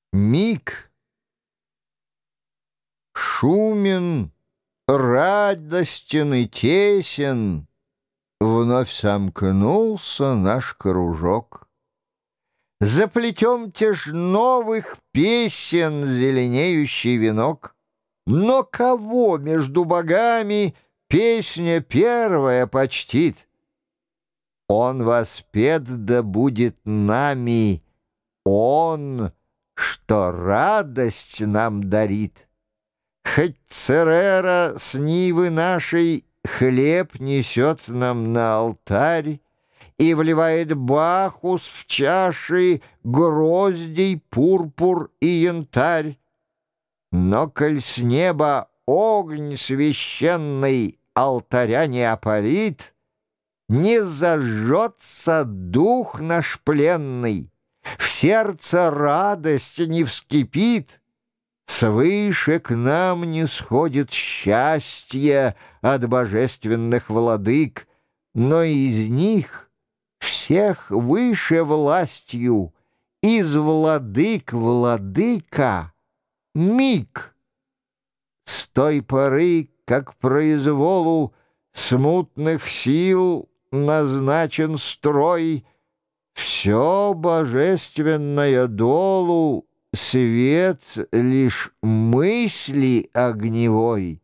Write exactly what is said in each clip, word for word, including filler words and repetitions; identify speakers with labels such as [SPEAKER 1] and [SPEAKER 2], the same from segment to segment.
[SPEAKER 1] Миг шумен, радостен и тесен, вновь сомкнулся наш кружок. Заплетемте ж новых песен зеленеющий венок. Но кого между богами песня первая почтит? Он воспет да будет нами, Он, что радость нам дарит. Хоть Церера с нивы нашей хлеб несет нам на алтарь и вливает Бахус в чаши гроздей, пурпур и янтарь, но коль с неба огонь священный алтаря не опалит, не зажжется дух наш пленный, в сердце радость не вскипит, свыше к нам не сходит счастье от божественных владык, но из них всех выше властью, из владык владыка — миг. С той поры, как произволу смутных сил назначен строй, все божественное долу свет лишь мысли огневой.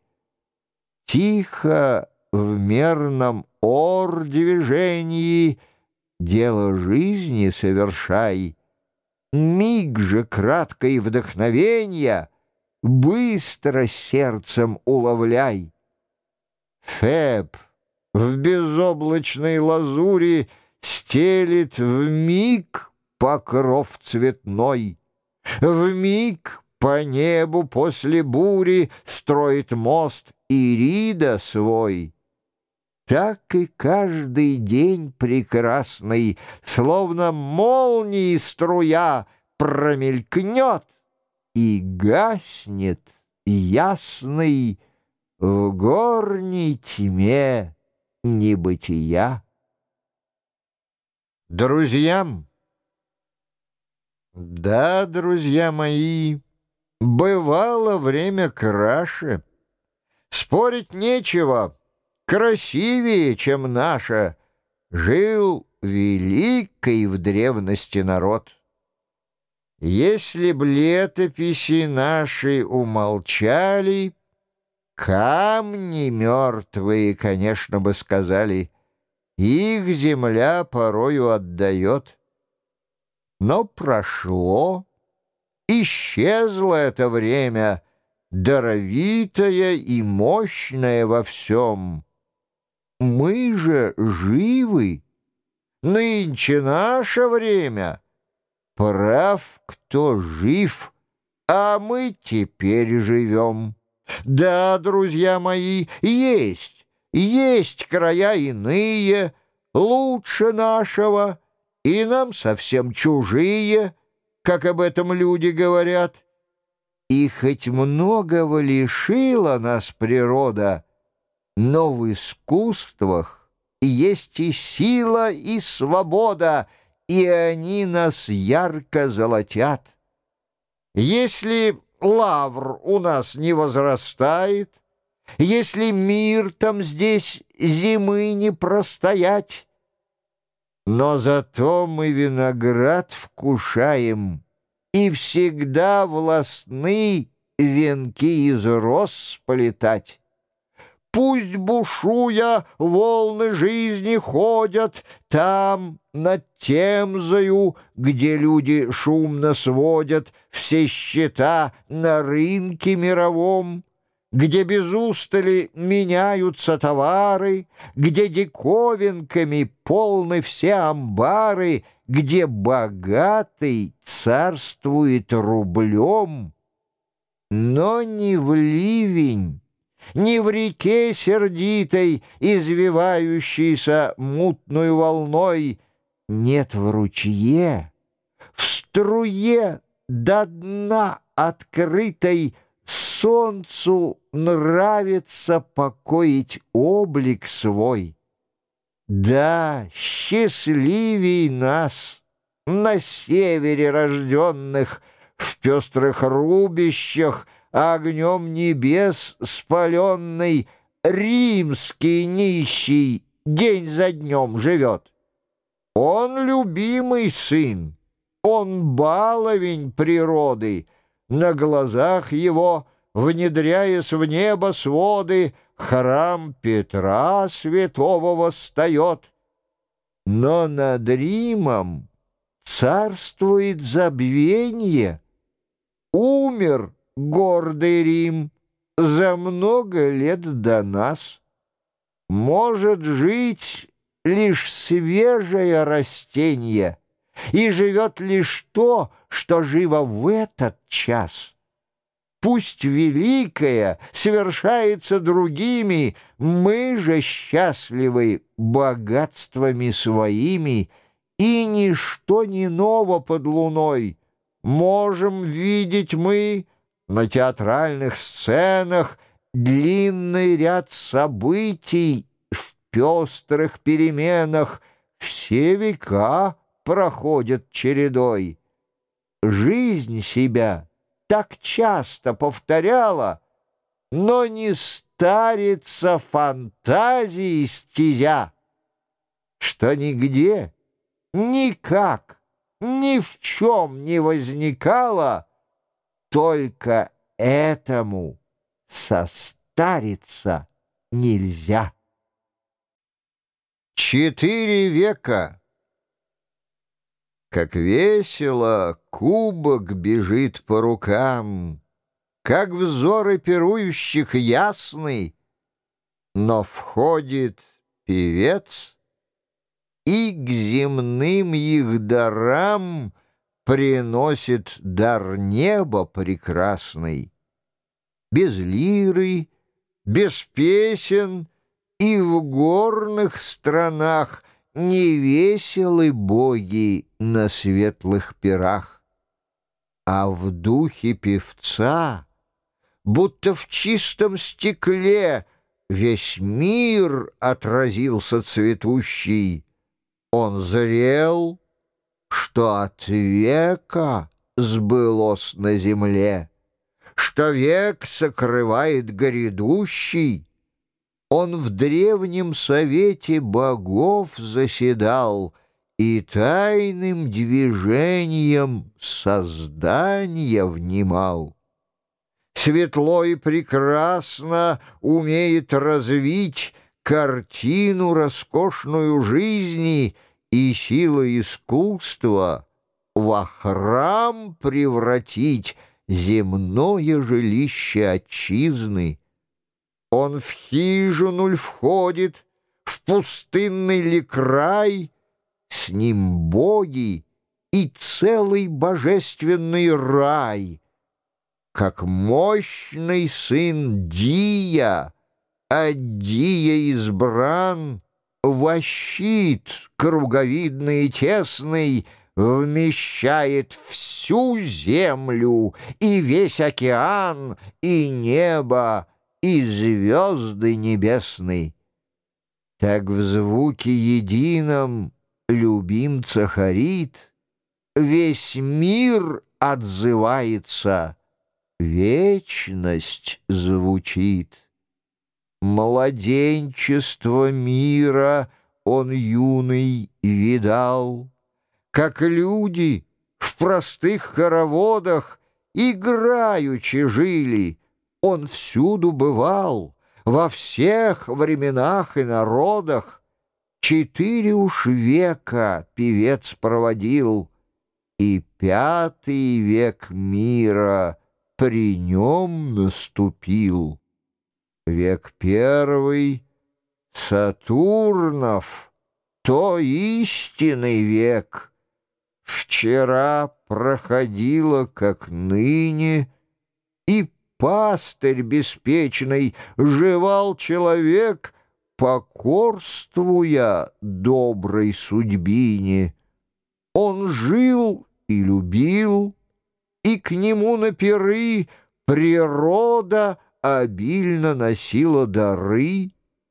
[SPEAKER 1] Тихо в мерном ор движении дело жизни совершай, миг же краткой вдохновенья быстро сердцем уловляй. Феб в безоблачной лазури стелит вмиг покров цветной, вмиг по небу после бури строит мост Ирида свой. Так и каждый день прекрасный, словно молнии струя, промелькнет и гаснет ясный в горней тьме небытия. Друзьям, да, друзья мои, бывало время краше. Спорить нечего, красивее, чем наше, жил великий в древности народ. Если б летописи наши умолчали, камни мертвые, конечно, бы сказали, их земля порою отдает. Но прошло, исчезло это время, даровитое и мощное во всем. Мы же живы, нынче наше время. Прав, кто жив, а мы теперь живем. Да, друзья мои, есть, есть края иные, лучше нашего, и нам совсем чужие, как об этом люди говорят. И хоть многого лишила нас природа, но в искусствах есть и сила, и свобода, и они нас ярко золотят. Если лавр у нас не возрастает, если мир там здесь зимы не простоять, но зато мы виноград вкушаем и всегда властны венки из роз сплетать. Пусть, бушуя, волны жизни ходят там, над Темзою, где люди шумно сводят все счета на рынке мировом, где без устали меняются товары, где диковинками полны все амбары, где богатый царствует рублем. Но не в ливень, ни в реке сердитой, извивающейся мутной волной, нет в ручье, в струе до дна открытой солнцу нравится покоить облик свой. Да, счастливей нас, на севере рожденных, в пестрых рубищах, огнем небес спаленный, римский нищий день за днем живет. Он любимый сын, он баловень природы, на глазах его, внедряясь в небо своды, храм Петра Святого восстает. Но над Римом царствует забвенье. Умер гордый Рим за много лет до нас. Может жить лишь свежее растение, и живет лишь то, что живо в этот час. Пусть великое совершается другими, мы же счастливы богатствами своими, и ничто не ново под луной. Можем видеть мы на театральных сценах длинный ряд событий в пестрых переменах, все века проходят чередой. Жизнь себя так часто повторяла, но не старится фантазии стезя, что нигде, никак, ни в чем не возникало, только этому состариться нельзя. Четыре века. Как весело кубок бежит по рукам, как взоры пирующих ясный, но входит певец и к земным их дарам приносит дар неба прекрасный. Без лиры, без песен и в горных странах не веселы боги на светлых пирах, а в духе певца, будто в чистом стекле, весь мир отразился цветущий. Он зрел, что от века сбылось на земле, что век сокрывает грядущий. Он в древнем совете богов заседал и тайным движением создания внимал. Светло и прекрасно умеет развить картину роскошную жизни и сила искусства во храм превратить земное жилище отчизны. Он в хижину ль входит, в пустынный ли край, с ним боги и целый божественный рай. Как мощный сын Дия, от Дия избран, во щит круговидный и тесный вмещает всю землю и весь океан, и небо, и звезды небесные. Так в звуке едином любимца хорит, весь мир отзывается, вечность звучит. Младенчество мира он юный видал, как люди в простых хороводах играючи жили. Он всюду бывал, во всех временах и народах. Четыре уж века певец проводил, и пятый век мира при нем наступил. Век первый — Сатурнов, то истинный век. Вчера проходило, как ныне, и пастырь беспечный жевал человек, покорствуя доброй судьбине. Он жил и любил, и к нему на пиры природа обильно носила дары.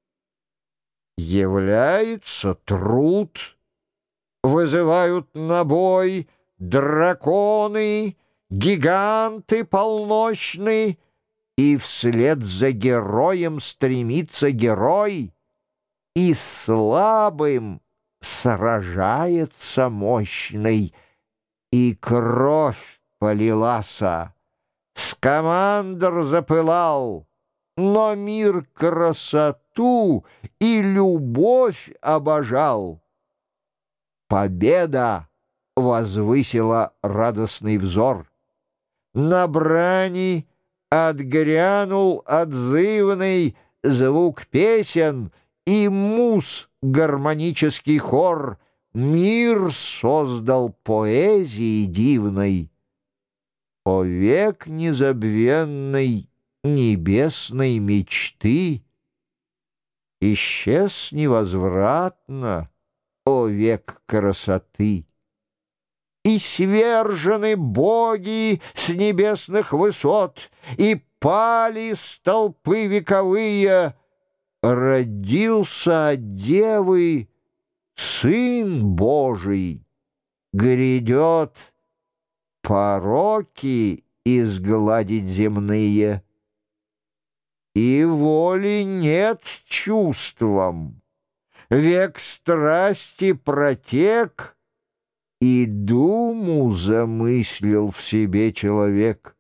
[SPEAKER 1] Является труд, вызывают на бой драконы, гиганты полночные, и вслед за героем стремится герой, и слабым сражается мощный, и кровь полилася, скамандр запылал, но мир красоту и любовь обожал. Победа возвысила радостный взор. На брани отгрянул отзывный звук песен, и муз гармонический хор мир создал поэзии дивной. О век незабвенной небесной мечты! Исчез невозвратно, о век красоты! И свержены боги с небесных высот, и пали столпы вековые. Родился от девы Сын Божий, грядет пороки изгладить земные. И воли нет чувствам, век страсти протек, и думу замыслил в себе человек.